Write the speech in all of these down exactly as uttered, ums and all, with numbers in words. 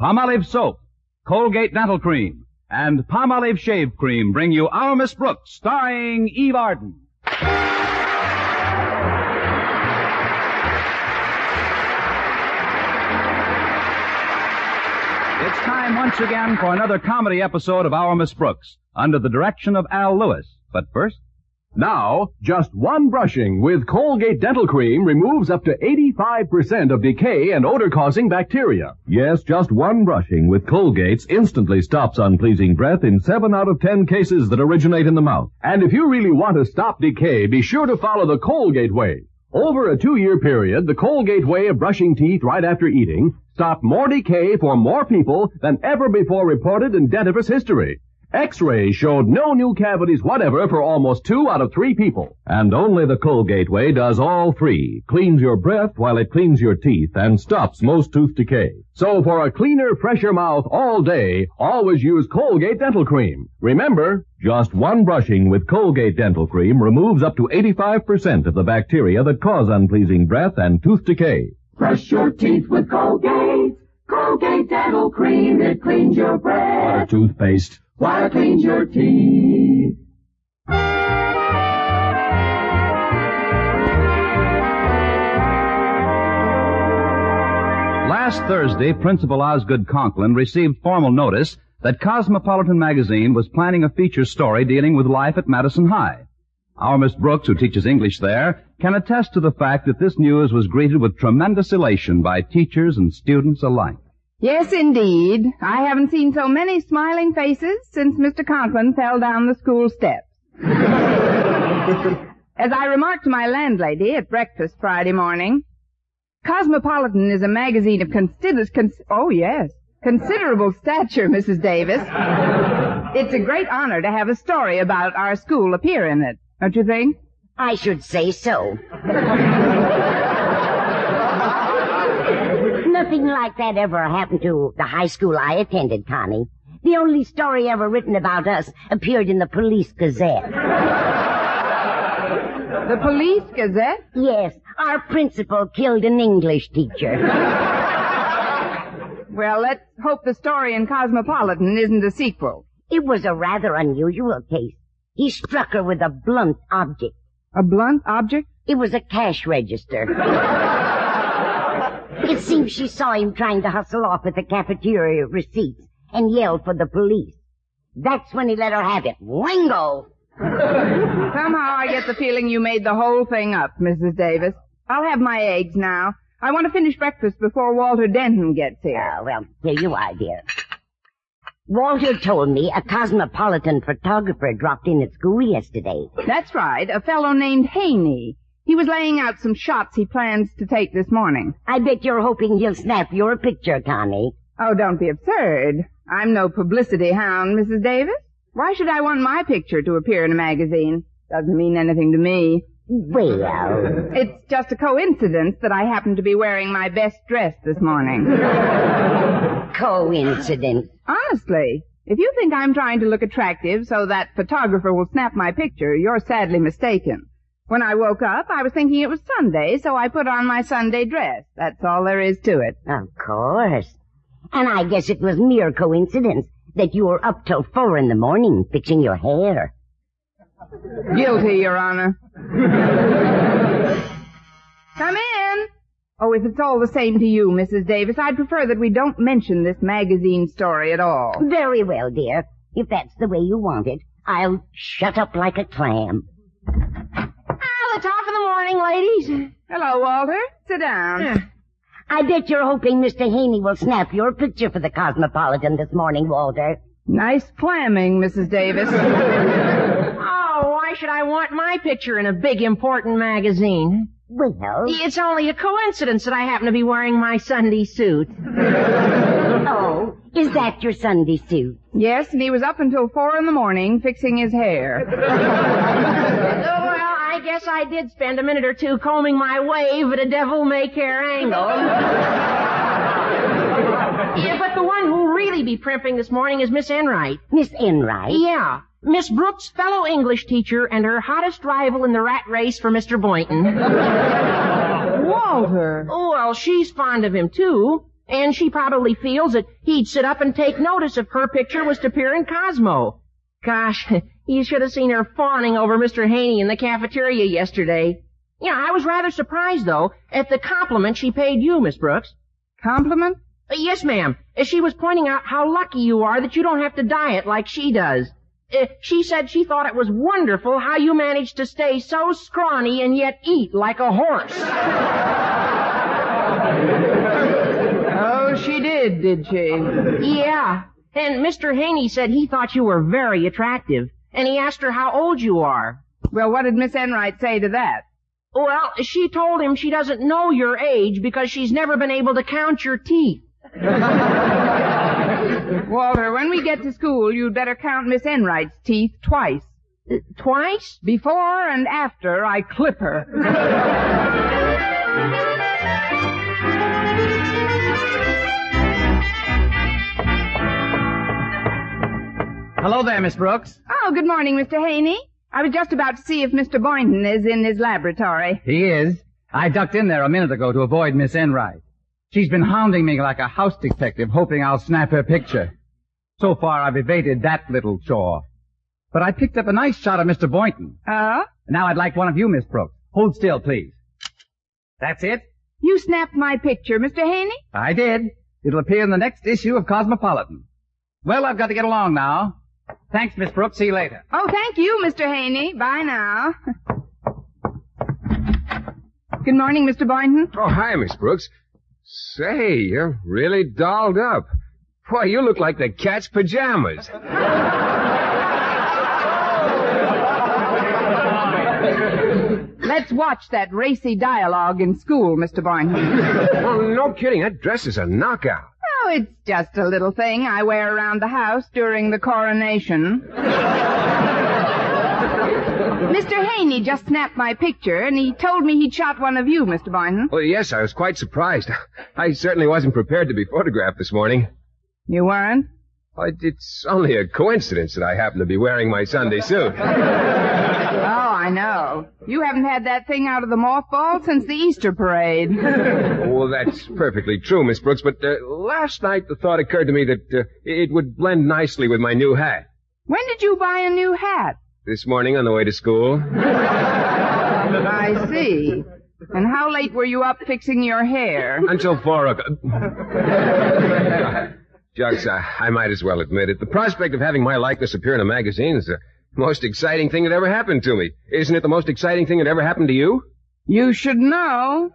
Palmolive Soap, Colgate Dental Cream, and Palmolive Shave Cream bring you Our Miss Brooks, starring Eve Arden. It's time once again for another comedy episode of Our Miss Brooks, under the direction of Al Lewis. But first... Now, just one brushing with Colgate Dental Cream removes up to eighty-five percent of decay and odor-causing bacteria. Yes, just one brushing with Colgate's instantly stops unpleasing breath in seven out of ten cases that originate in the mouth. And if you really want to stop decay, be sure to follow the Colgate way. Over a two-year period, the Colgate way of brushing teeth right after eating stopped more decay for more people than ever before reported in dentifrice history. X-rays showed no new cavities whatever for almost two out of three people. And only the Colgate way does all three. Cleans your breath while it cleans your teeth and stops most tooth decay. So for a cleaner, fresher mouth all day, always use Colgate Dental Cream. Remember, just one brushing with Colgate Dental Cream removes up to eighty-five percent of the bacteria that cause unpleasing breath and tooth decay. Brush your teeth with Colgate. Colgate Dental Cream, it cleans your breath. What a toothpaste. While it cleans your teeth. Last Thursday, Principal Osgood Conklin received formal notice that Cosmopolitan magazine was planning a feature story dealing with life at Madison High. Our Miss Brooks, who teaches English there, can attest to the fact that this news was greeted with tremendous elation by teachers and students alike. Yes, indeed. I haven't seen so many smiling faces since Mister Conklin fell down the school steps. As I remarked to my landlady at breakfast Friday morning, Cosmopolitan is a magazine of consider- cons- oh, yes, considerable stature, Missus Davis. It's a great honor to have a story about our school appear in it, don't you think? I should say so. Nothing like that ever happened to the high school I attended, Connie. The only story ever written about us appeared in the Police Gazette. The Police Gazette? Yes, our principal killed an English teacher. Well, let's hope the story in Cosmopolitan isn't a sequel. It was a rather unusual case. He struck her with a blunt object. A blunt object? It was a cash register. It seems she saw him trying to hustle off with the cafeteria receipts and yelled for the police. That's when he let her have it. Wingo! Somehow I get the feeling you made the whole thing up, Missus Davis. I'll have my eggs now. I want to finish breakfast before Walter Denton gets here. Oh, well, here you are, dear. Walter told me a Cosmopolitan photographer dropped in at school yesterday. That's right, a fellow named Haney. He was laying out some shots he plans to take this morning. I bet you're hoping he'll snap your picture, Connie. Oh, don't be absurd. I'm no publicity hound, Missus Davis. Why should I want my picture to appear in a magazine? Doesn't mean anything to me. Well... It's just a coincidence that I happen to be wearing my best dress this morning. Coincidence? Honestly, if you think I'm trying to look attractive so that photographer will snap my picture, you're sadly mistaken. When I woke up, I was thinking it was Sunday, so I put on my Sunday dress. That's all there is to it. Of course. And I guess it was mere coincidence that you were up till four in the morning fixing your hair. Guilty, Your Honor. Come in. Oh, if it's all the same to you, Missus Davis, I'd prefer that we don't mention this magazine story at all. Very well, dear. If that's the way you want it, I'll shut up like a clam. Ah, the top of the morning, ladies. Hello, Walter. Sit down. Yeah. I bet you're hoping Mister Haney will snap your picture for the Cosmopolitan this morning, Walter. Nice clamming, Missus Davis. Oh, why should I want my picture in a big, important magazine? Well... It's only a coincidence that I happen to be wearing my Sunday suit. Oh, is that your Sunday suit? Yes, and he was up until four in the morning fixing his hair. Oh, well, I guess I did spend a minute or two combing my wave at a devil-may-care angle. Yeah, but the one who'll really be primping this morning is Miss Enright. Miss Enright? Yeah. Miss Brooks' fellow English teacher and her hottest rival in the rat race for Mister Boynton. Walter! Oh, well, she's fond of him, too. And she probably feels that he'd sit up and take notice if her picture was to appear in Cosmo. Gosh, you should have seen her fawning over Mister Haney in the cafeteria yesterday. Yeah, I was rather surprised, though, at the compliment she paid you, Miss Brooks. Compliment? Uh, yes, ma'am. Uh, she was pointing out how lucky you are that you don't have to diet like she does. Uh, she said she thought it was wonderful how you managed to stay so scrawny and yet eat like a horse. Oh, she did, did she? Yeah. And Mister Haney said he thought you were very attractive. And he asked her how old you are. Well, what did Miss Enright say to that? Well, she told him she doesn't know your age because she's never been able to count your teeth. Walter, when we get to school, you'd better count Miss Enright's teeth twice. Uh, twice? Before and after I clip her. Hello there, Miss Brooks. Oh, good morning, Mister Haney. I was just about to see if Mister Boynton is in his laboratory. He is. I ducked in there a minute ago to avoid Miss Enright. She's been hounding me like a house detective, hoping I'll snap her picture. So far, I've evaded that little chore. But I picked up a nice shot of Mister Boynton. Oh? Now I'd like one of you, Miss Brooks. Hold still, please. That's it? You snapped my picture, Mister Haney? I did. It'll appear in the next issue of Cosmopolitan. Well, I've got to get along now. Thanks, Miss Brooks. See you later. Oh, thank you, Mister Haney. Bye now. Good morning, Mister Boynton. Oh, hi, Miss Brooks. Say, you're really dolled up. Boy, you look like the cat's pajamas. Let's watch that racy dialogue in school, Mister Boynton. Oh, no kidding. That dress is a knockout. Oh, it's just a little thing I wear around the house during the coronation. Mister Haney just snapped my picture, and he told me he'd shot one of you, Mister Boynton. Well, yes, I was quite surprised. I certainly wasn't prepared to be photographed this morning. You weren't? Oh, it's only a coincidence that I happen to be wearing my Sunday suit. Oh, I know. You haven't had that thing out of the mothball since the Easter parade. Well, that's perfectly true, Miss Brooks, but uh, last night the thought occurred to me that uh, it would blend nicely with my new hat. When did you buy a new hat? This morning on the way to school. I see. And how late were you up fixing your hair? Until four o'clock. Jux, I, I might as well admit it. The prospect of having my likeness appear in a magazine is the most exciting thing that ever happened to me. Isn't it the most exciting thing that ever happened to you? You should know.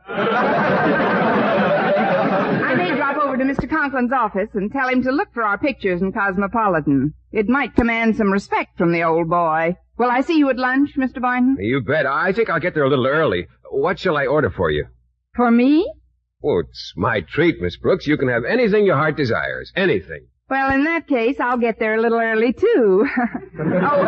I may drop over to Mister Conklin's office and tell him to look for our pictures in Cosmopolitan. It might command some respect from the old boy. Will I see you at lunch, Mister Boynton? You bet. I think I'll get there a little early. What shall I order for you? For me? Oh, it's my treat, Miss Brooks. You can have anything your heart desires. Anything. Well, in that case, I'll get there a little early, too. Oh.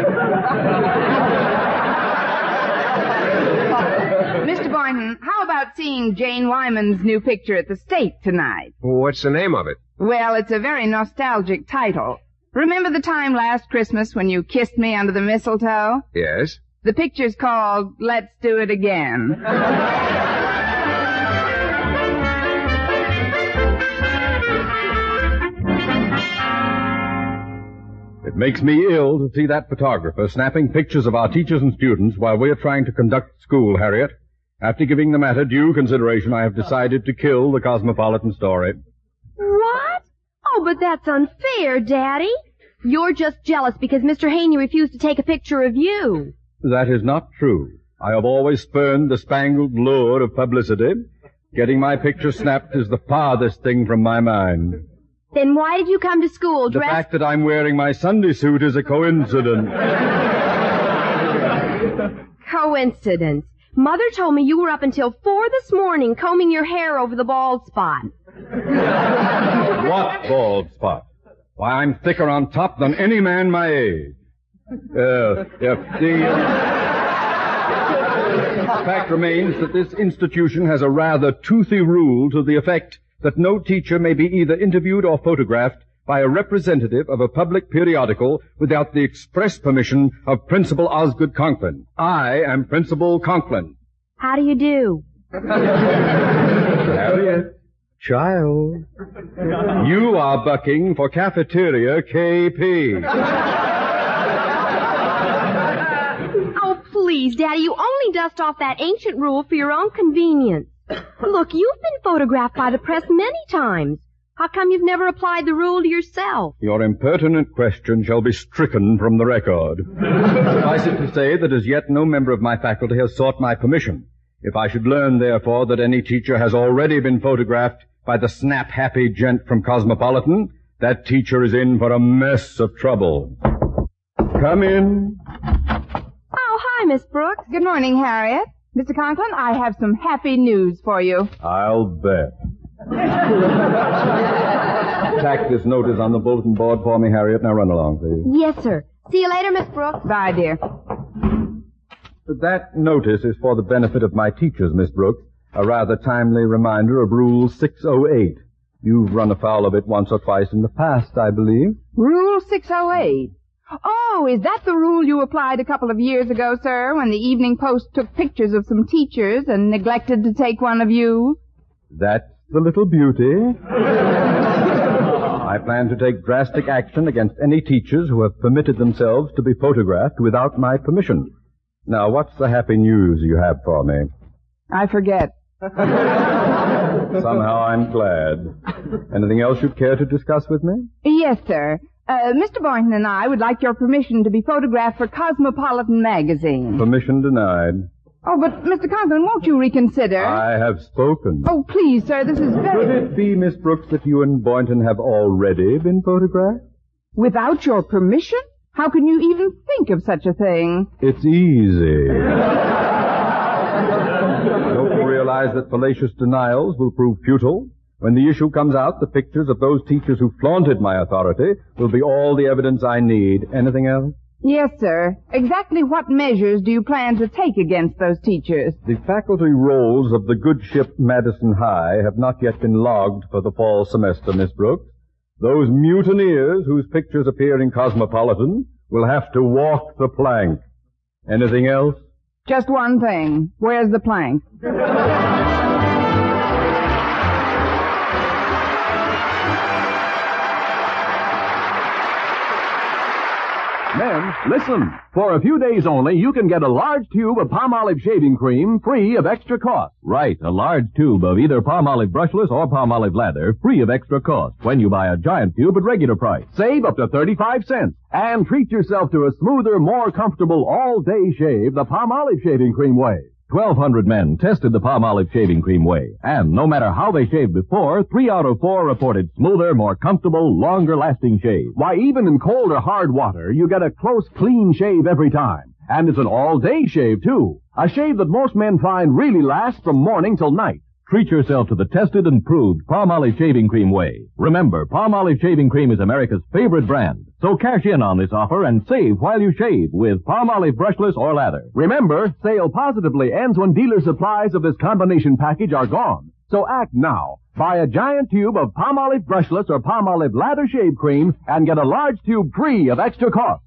Mister Boynton, how about seeing Jane Wyman's new picture at the State tonight? What's the name of it? Well, it's a very nostalgic title. Remember the time last Christmas when you kissed me under the mistletoe? Yes. The picture's called Let's Do It Again. It makes me ill to see that photographer snapping pictures of our teachers and students while we're trying to conduct school, Harriet. After giving the matter due consideration, I have decided to kill the Cosmopolitan story. What? Oh, but that's unfair, Daddy. You're just jealous because Mister Haney refused to take a picture of you. That is not true. I have always spurned the spangled lure of publicity. Getting my picture snapped is the farthest thing from my mind. Then why did you come to school The dressed... fact that I'm wearing my Sunday suit is a coincidence. Coincidence. Mother told me you were up until four this morning combing your hair over the bald spot. What bald spot? Why, I'm thicker on top than any man my age. Uh, if the uh, fact remains that this institution has a rather toothy rule to the effect that no teacher may be either interviewed or photographed by a representative of a public periodical without the express permission of Principal Osgood Conklin. I am Principal Conklin. How do you do? Harriet, Child, you are bucking for cafeteria K P. Oh, please, Daddy, you only dust off that ancient rule for your own convenience. Look, you've been photographed by the press many times. How come you've never applied the rule to yourself? Your impertinent question shall be stricken from the record. Suffice it to say that as yet no member of my faculty has sought my permission. If I should learn, therefore, that any teacher has already been photographed by the snap-happy gent from Cosmopolitan, that teacher is in for a mess of trouble. Come in. Oh, hi, Miss Brooks. Good morning, Harriet. Mister Conklin, I have some happy news for you. I'll bet. Tack this notice on the bulletin board for me, Harriet. Now run along, please. Yes, sir. See you later, Miss Brooks. Bye, dear. That notice is for the benefit of my teachers, Miss Brooks. A rather timely reminder of Rule six oh eight. You've run afoul of it once or twice in the past, I believe. Rule six oh eight. Oh, is that the rule you applied a couple of years ago, sir, when the Evening Post took pictures of some teachers and neglected to take one of you? That's the little beauty. I plan to take drastic action against any teachers who have permitted themselves to be photographed without my permission. Now, what's the happy news you have for me? I forget. Somehow I'm glad. Anything else you'd care to discuss with me? Yes, sir. Uh, Mister Boynton and I would like your permission to be photographed for Cosmopolitan magazine. Permission denied. Oh, but Mister Conklin, won't you reconsider? I have spoken. Oh, please, sir, this is very... Could it be, Miss Brooks, that you and Boynton have already been photographed? Without your permission? How can you even think of such a thing? It's easy. Don't you realize that fallacious denials will prove futile? When the issue comes out, the pictures of those teachers who flaunted my authority will be all the evidence I need. Anything else? Yes, sir. Exactly what measures do you plan to take against those teachers? The faculty rolls of the good ship Madison High have not yet been logged for the fall semester, Miss Brooks. Those mutineers whose pictures appear in Cosmopolitan will have to walk the plank. Anything else? Just one thing. Where's the plank? Men, listen. For a few days only, you can get a large tube of Palmolive shaving cream free of extra cost. Right, a large tube of either Palmolive brushless or Palmolive lather free of extra cost when you buy a giant tube at regular price. Save up to thirty-five cents and treat yourself to a smoother, more comfortable all-day shave the Palmolive shaving cream way. twelve hundred men tested the Palmolive shaving cream way, and no matter how they shaved before, three out of four reported smoother, more comfortable, longer-lasting shave. Why, even in cold or hard water, you get a close, clean shave every time. And it's an all-day shave, too. A shave that most men find really lasts from morning till night. Treat yourself to the tested and proved Palmolive shaving cream way. Remember, Palmolive shaving cream is America's favorite brand. So cash in on this offer and save while you shave with Palmolive brushless or lather. Remember, sale positively ends when dealer supplies of this combination package are gone. So act now. Buy a giant tube of Palmolive brushless or Palmolive lather shave cream and get a large tube free of extra cost.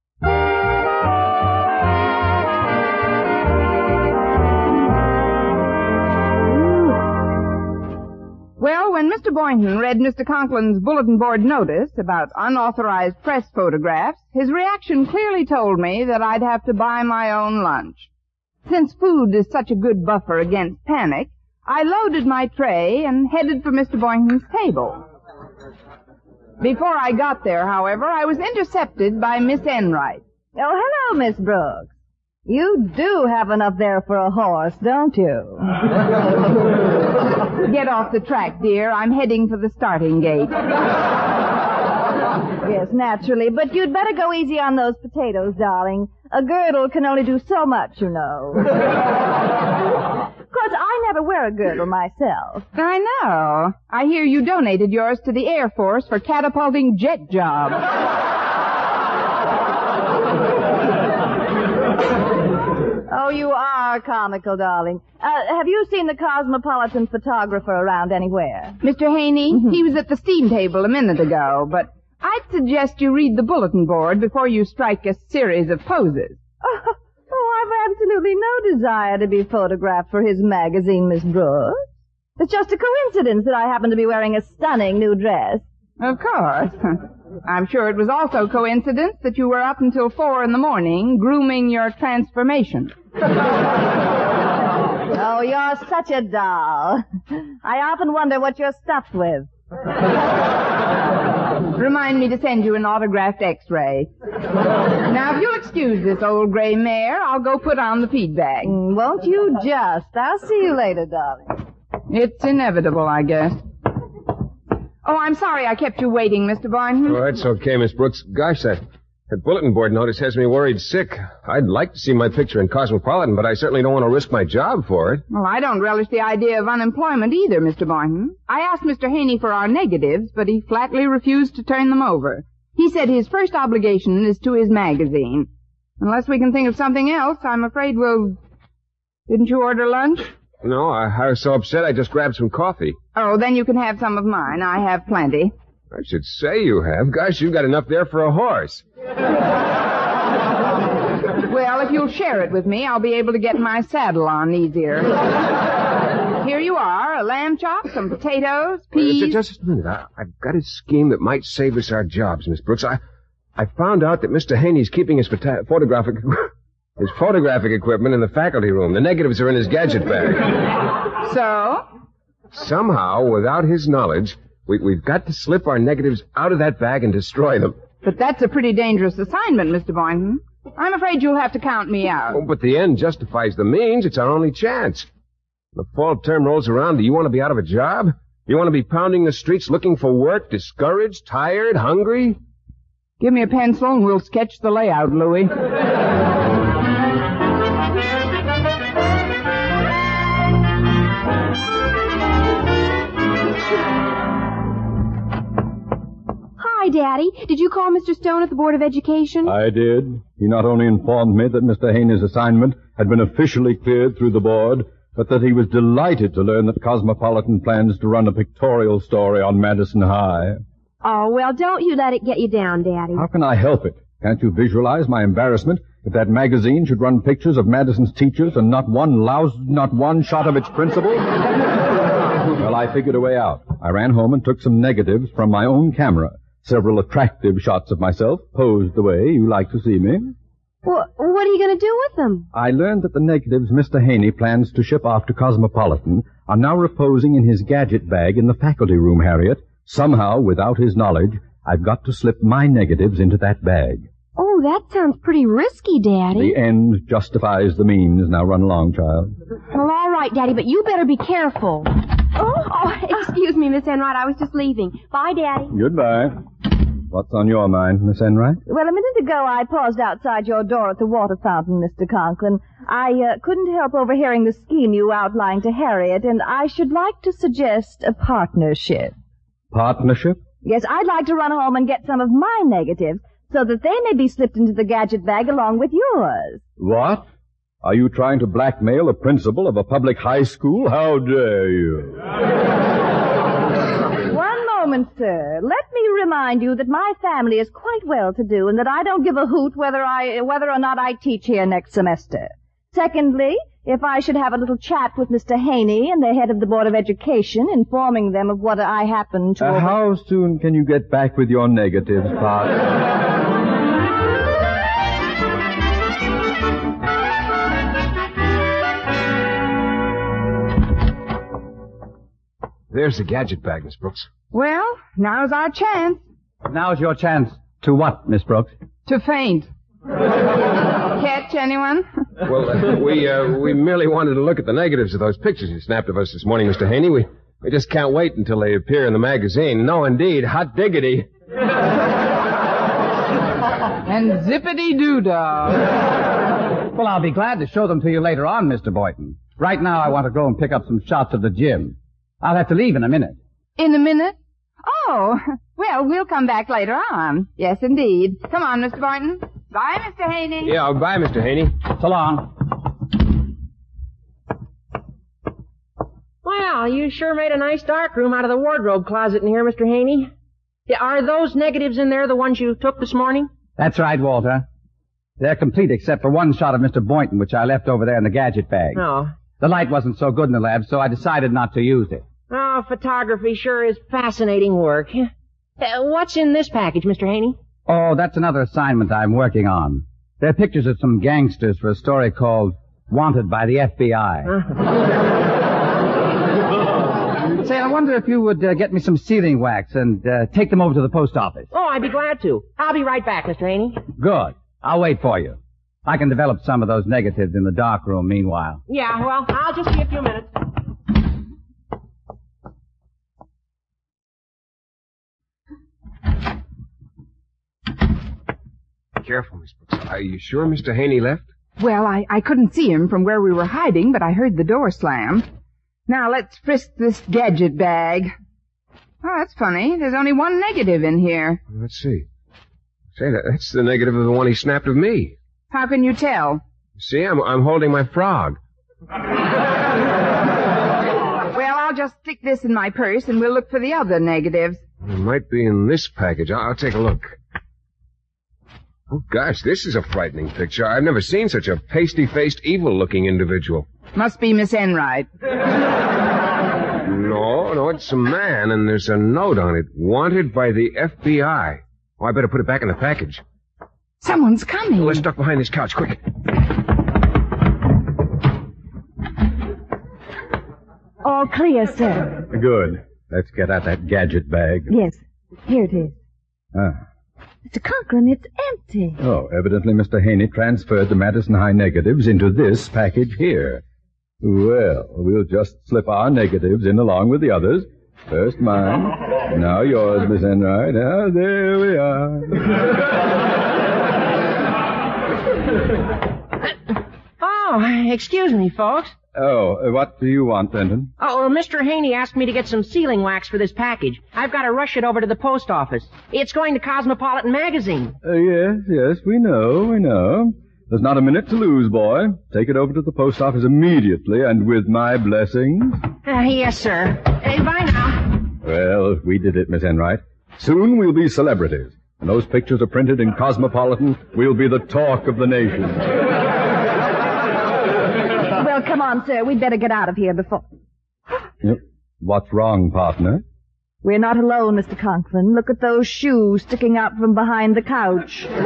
Well, when Mister Boynton read Mister Conklin's bulletin board notice about unauthorized press photographs, his reaction clearly told me that I'd have to buy my own lunch. Since food is such a good buffer against panic, I loaded my tray and headed for Mister Boynton's table. Before I got there, however, I was intercepted by Miss Enright. Oh, hello, Miss Brooks. You do have enough there for a horse, don't you? Get off the track, dear. I'm heading for the starting gate. Yes, naturally, but you'd better go easy on those potatoes, darling. A girdle can only do so much, you know. Of course, I never wear a girdle myself. I know. I hear you donated yours to the Air Force for catapulting jet jobs. Oh, you are comical, darling. Uh, have you seen the Cosmopolitan photographer around anywhere? Mister Haney, mm-hmm. He was at the steam table a minute ago, but I'd suggest you read the bulletin board before you strike a series of poses. Oh, oh, I've absolutely no desire to be photographed for his magazine, Miss Brooks. It's just a coincidence that I happen to be wearing a stunning new dress. Of course. I'm sure it was also coincidence that you were up until four in the morning grooming your transformation. Oh, you're such a doll. I often wonder what you're stuffed with. Remind me to send you an autographed x-ray. Now, if you'll excuse this old gray mare, I'll go put on the feed bag. Mm, won't you just? I'll see you later, darling. It's inevitable, I guess. Oh, I'm sorry I kept you waiting, Mister Boynton. Oh, that's okay, Miss Brooks. Gosh, that, that bulletin board notice has me worried sick. I'd like to see my picture in Cosmopolitan, but I certainly don't want to risk my job for it. Well, I don't relish the idea of unemployment either, Mister Boynton. I asked Mister Haney for our negatives, but he flatly refused to turn them over. He said his first obligation is to his magazine. Unless we can think of something else, I'm afraid we'll... Didn't you order lunch? No, I, I was so upset I just grabbed some coffee. Oh, then you can have some of mine. I have plenty. I should say you have. Gosh, you've got enough there for a horse. Well, if you'll share it with me, I'll be able to get my saddle on easier. Here you are, a lamb chop, some potatoes, peas... Uh, just a minute. I, I've got a scheme that might save us our jobs, Miss Brooks. I, I found out that Mister Haney's keeping his phota- photographic... His photographic equipment in the faculty room. The negatives are in his gadget bag. So? Somehow, without his knowledge, we, we've got to slip our negatives out of that bag and destroy them. But that's a pretty dangerous assignment, Mister Boynton. I'm afraid you'll have to count me out. Oh, but the end justifies the means. It's our only chance. The fall term rolls around. Do you want to be out of a job? You want to be pounding the streets looking for work, discouraged, tired, hungry? Give me a pencil and we'll sketch the layout, Louie. Hi, Daddy. Did you call Mister Stone at the Board of Education? I did. He not only informed me that Mister Haney's assignment had been officially cleared through the board, but that he was delighted to learn that Cosmopolitan plans to run a pictorial story on Madison High. Oh, well, don't you let it get you down, Daddy. How can I help it? Can't you visualize my embarrassment if that magazine should run pictures of Madison's teachers and not one louse, not one shot of its principal? Well, I figured a way out. I ran home and took some negatives from my own camera. Several attractive shots of myself, posed the way you like to see me. Well, what are you going to do with them? I learned that the negatives Mister Haney plans to ship off to Cosmopolitan are now reposing in his gadget bag in the faculty room, Harriet. Somehow, without his knowledge, I've got to slip my negatives into that bag. Oh, that sounds pretty risky, Daddy. The end justifies the means. Now run along, child. Well, all right, Daddy, but you better be careful. Oh, oh excuse me, Miss Enright. I was just leaving. Bye, Daddy. Goodbye. What's on your mind, Miss Enright? Well, a minute ago I paused outside your door at the water fountain, Mister Conklin. I uh, couldn't help overhearing the scheme you outlined to Harriet, and I should like to suggest a partnership. Partnership? Yes, I'd like to run home and get some of my negatives so that they may be slipped into the gadget bag along with yours. What? Are you trying to blackmail the principal of a public high school? How dare you? One moment, sir. Let me remind you that my family is quite well-to-do and that I don't give a hoot whether I whether or not I teach here next semester. Secondly, if I should have a little chat with Mister Haney and the head of the Board of Education, informing them of what I happen to... Uh, how soon can you get back with your negatives, partner? There's the gadget bag, Miss Brooks. Well, now's our chance. Now's your chance. To what, Miss Brooks? To faint. Catch anyone? Well, uh, we uh, we merely wanted to look at the negatives of those pictures you snapped of us this morning, Mister Haney. We, we just can't wait until they appear in the magazine. No, indeed. Hot diggity. And zippity-doo-dah. Well, I'll be glad to show them to you later on, Mister Boynton. Right now, I want to go and pick up some shots of the gym. I'll have to leave in a minute. In a minute? Oh, well, we'll come back later on. Yes, indeed. Come on, Mister Boynton. Bye, Mister Haney. Yeah, bye, Mister Haney. So long. Well, you sure made a nice dark room out of the wardrobe closet in here, Mister Haney. Yeah, are those negatives in there the ones you took this morning? That's right, Walter. They're complete except for one shot of Mister Boynton, which I left over there in the gadget bag. Oh. The light wasn't so good in the lab, so I decided not to use it. Oh, photography sure is fascinating work. Uh, what's in this package, Mister Haney? Oh, that's another assignment I'm working on. They're pictures of some gangsters for a story called Wanted by the F B I. Say, I wonder if you would uh, get me some sealing wax and uh, take them over to the post office. Oh, I'd be glad to. I'll be right back, Mister Haney. Good. I'll wait for you. I can develop some of those negatives in the dark room meanwhile. Yeah, well, I'll just be a few minutes. Careful, Miss Brooks. Are you sure Mister Haney left? Well, I, I couldn't see him from where we were hiding, but I heard the door slam. Now, let's frisk this gadget bag. Oh, that's funny. There's only one negative in here. Let's see. Say, that, that's the negative of the one he snapped of me. How can you tell? See, I'm, I'm holding my frog. Well, I'll just stick this in my purse and we'll look for the other negatives. It might be in this package. I'll, I'll take a look. Oh, gosh, this is a frightening picture. I've never seen such a pasty-faced, evil-looking individual. Must be Miss Enright. No, no, it's a man, and there's a note on it. Wanted by the F B I. Oh, I better put it back in the package. Someone's coming. Let's duck behind this couch, quick. All clear, sir. Good. Let's get at that gadget bag. Yes, here it is. Ah. Mister Conklin, it's empty. Oh, evidently Mister Haney transferred the Madison High negatives into this package here. Well, we'll just slip our negatives in along with the others. First mine. Now yours, Miss Enright. Ah, there we are. Oh, excuse me, folks. Oh, what do you want, Benton? Oh, well, Mister Haney asked me to get some sealing wax for this package. I've got to rush it over to the post office. It's going to Cosmopolitan Magazine. Uh, yes, yes, we know, we know. There's not a minute to lose, boy. Take it over to the post office immediately and with my blessings. Uh, yes, sir. Hey, bye now. Well, we did it, Miss Enright. Soon we'll be celebrities. When those pictures are printed in Cosmopolitan, we'll be the talk of the nation. Well, come on, sir. We'd better get out of here before... Yep. What's wrong, partner? We're not alone, Mister Conklin. Look at those shoes sticking out from behind the couch. Who's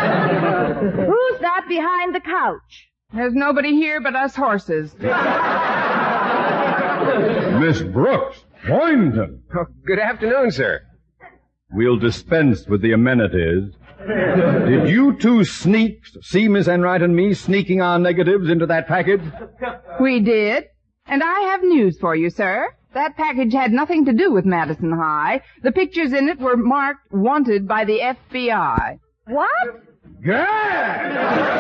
that behind the couch? There's nobody here but us horses. Miss Brooks, Boynton. Oh, good afternoon, sir. We'll dispense with the amenities. Did you two sneaks see Miss Enright and me sneaking our negatives into that package? We did. And I have news for you, sir. That package had nothing to do with Madison High. The pictures in it were marked wanted by the F B I. What? Gad!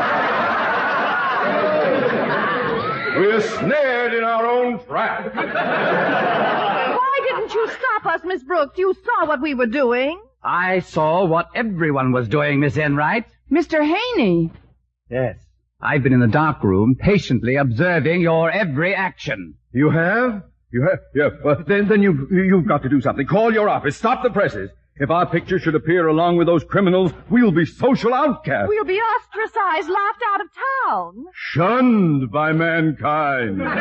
We're snared in our own trap. Why didn't you stop us, Miss Brooks? You saw what we were doing. I saw what everyone was doing, Miss Enright. Mister Haney. Yes. I've been in the dark room patiently observing your every action. You have? You have? Yeah. Well, then, then you've, you've got to do something. Call your office. Stop the presses. If our picture should appear along with those criminals, we'll be social outcasts. We'll be ostracized, laughed out of town. Shunned by mankind. Well,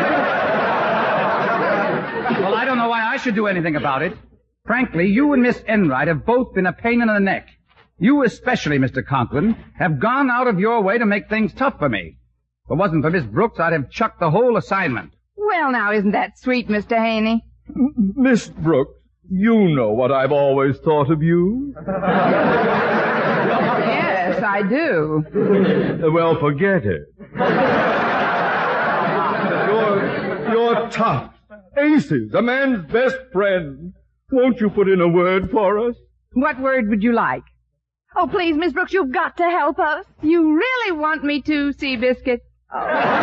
I don't know why I should do anything about it. Frankly, you and Miss Enright have both been a pain in the neck. You especially, Mister Conklin, have gone out of your way to make things tough for me. If it wasn't for Miss Brooks, I'd have chucked the whole assignment. Well, now, isn't that sweet, Mister Haney? Miss Brooks, you know what I've always thought of you. Yes, I do. Well, forget it. You're, you're tough. Aces, a man's best friend. Won't you put in a word for us? What word would you like? Oh, please, Miss Brooks, you've got to help us. You really want me to, Seabiscuit? Oh.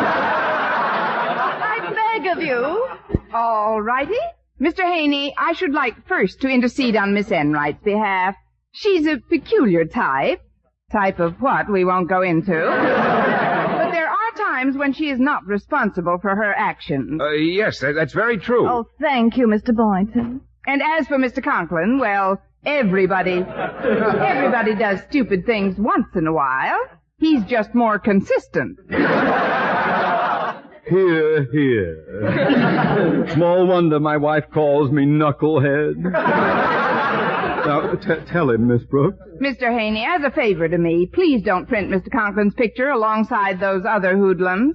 I beg of you. All righty. Mister Haney, I should like first to intercede on Miss Enright's behalf. She's a peculiar type. Type of what we won't go into. But there are times when she is not responsible for her actions. Uh, yes, that, that's very true. Oh, thank you, Mister Boynton. And as for Mister Conklin, well, everybody, everybody does stupid things once in a while. He's just more consistent. Hear, hear. Small wonder my wife calls me knucklehead. Now, t- tell him, Miss Brooks. Mister Haney, as a favor to me, please don't print Mister Conklin's picture alongside those other hoodlums.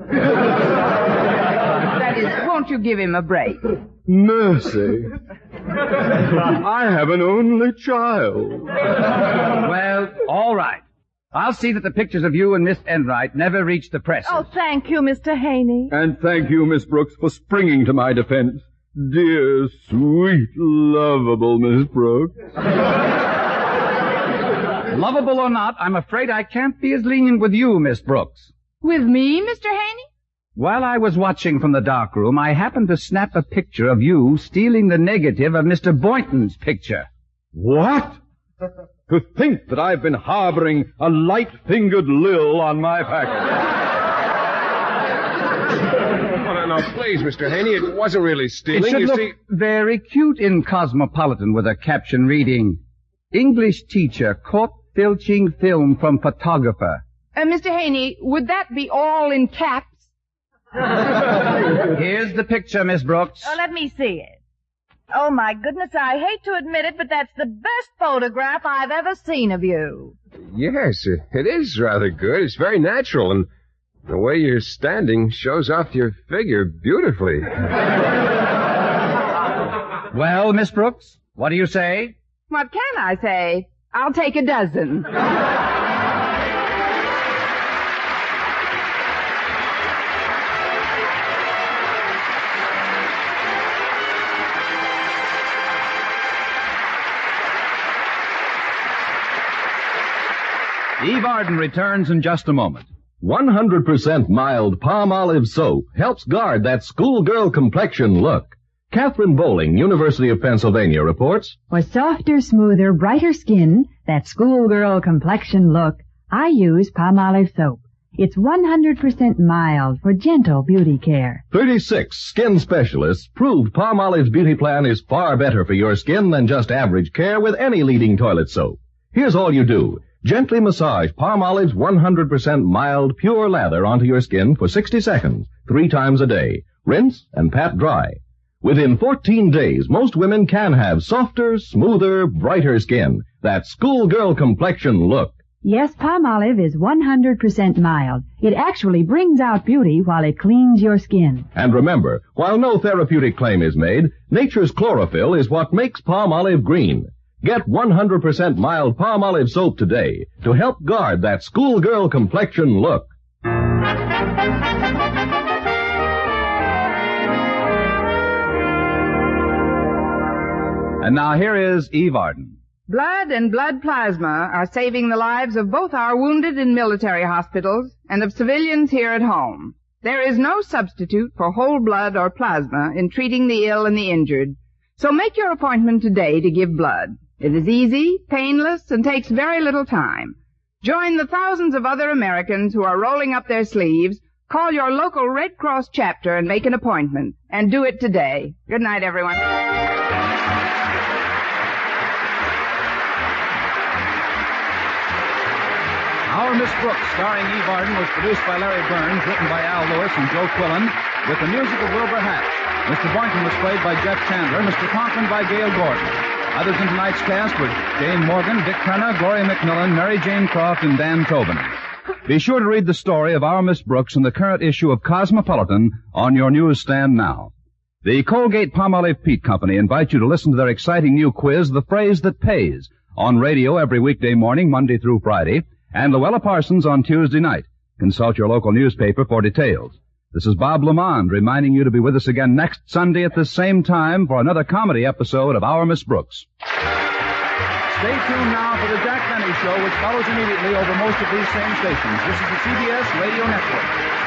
That is, won't you give him a break? Mercy. I have an only child. Well, all right. I'll see that the pictures of you and Miss Enright never reach the press. Oh, thank you, Mister Haney. And thank you, Miss Brooks, for springing to my defense. Dear, sweet, lovable Miss Brooks. Lovable or not, I'm afraid I can't be as lenient with you, Miss Brooks. With me, Mister Haney? While I was watching from the darkroom, I happened to snap a picture of you stealing the negative of Mister Boynton's picture. What? To think that I've been harboring a light-fingered Lil on my package. Oh, no, no, please, Mister Haney, it wasn't really stealing. It should you look see... very cute in Cosmopolitan with a caption reading, English teacher caught filching film from photographer. Uh, Mister Haney, would that be all in caps? Here's the picture, Miss Brooks. Oh, let me see it. Oh, my goodness, I hate to admit it, but that's the best photograph I've ever seen of you. Yes, it, it is rather good. It's very natural, and the way you're standing shows off your figure beautifully. Well, Miss Brooks, what do you say? What can I say? I'll take a dozen. Eve Arden returns in just a moment. one hundred percent mild palm olive soap helps guard that schoolgirl complexion look. Catherine Bowling, University of Pennsylvania, reports, For softer, smoother, brighter skin, that schoolgirl complexion look, I use palm olive soap. It's one hundred percent mild for gentle beauty care. thirty-six skin specialists proved Palm Olive's beauty plan is far better for your skin than just average care with any leading toilet soap. Here's all you do. Gently massage Palm Olive's one hundred percent mild, pure lather onto your skin for sixty seconds, three times a day. Rinse and pat dry. Within fourteen days, most women can have softer, smoother, brighter skin. That schoolgirl complexion look. Yes, palm olive is one hundred percent mild. It actually brings out beauty while it cleans your skin. And remember, while no therapeutic claim is made, nature's chlorophyll is what makes palm olive green. Get one hundred percent mild palm olive soap today to help guard that schoolgirl complexion look. And now here is Eve Arden. Blood and blood plasma are saving the lives of both our wounded in military hospitals and of civilians here at home. There is no substitute for whole blood or plasma in treating the ill and the injured. So make your appointment today to give blood. It is easy, painless, and takes very little time. Join the thousands of other Americans who are rolling up their sleeves. Call your local Red Cross chapter and make an appointment. And do it today. Good night, everyone. Our Miss Brooks, starring Eve Arden, was produced by Larry Burns, written by Al Lewis and Joe Quillen, with the music of Wilbur Hatch. Mister Boynton was played by Jeff Chandler, Mister Conklin by Gail Gordon. Others in tonight's cast were Jane Morgan, Dick Turner, Gloria McMillan, Mary Jane Croft, and Dan Tobin. Be sure to read the story of Our Miss Brooks in the current issue of Cosmopolitan on your newsstand now. The Colgate-Palmolive Peet Company invites you to listen to their exciting new quiz, The Phrase That Pays, on radio every weekday morning, Monday through Friday, and Luella Parsons on Tuesday night. Consult your local newspaper for details. This is Bob Lamond reminding you to be with us again next Sunday at the same time for another comedy episode of Our Miss Brooks. Stay tuned now for the Jack Benny Show, which follows immediately over most of these same stations. This is the C B S Radio Network.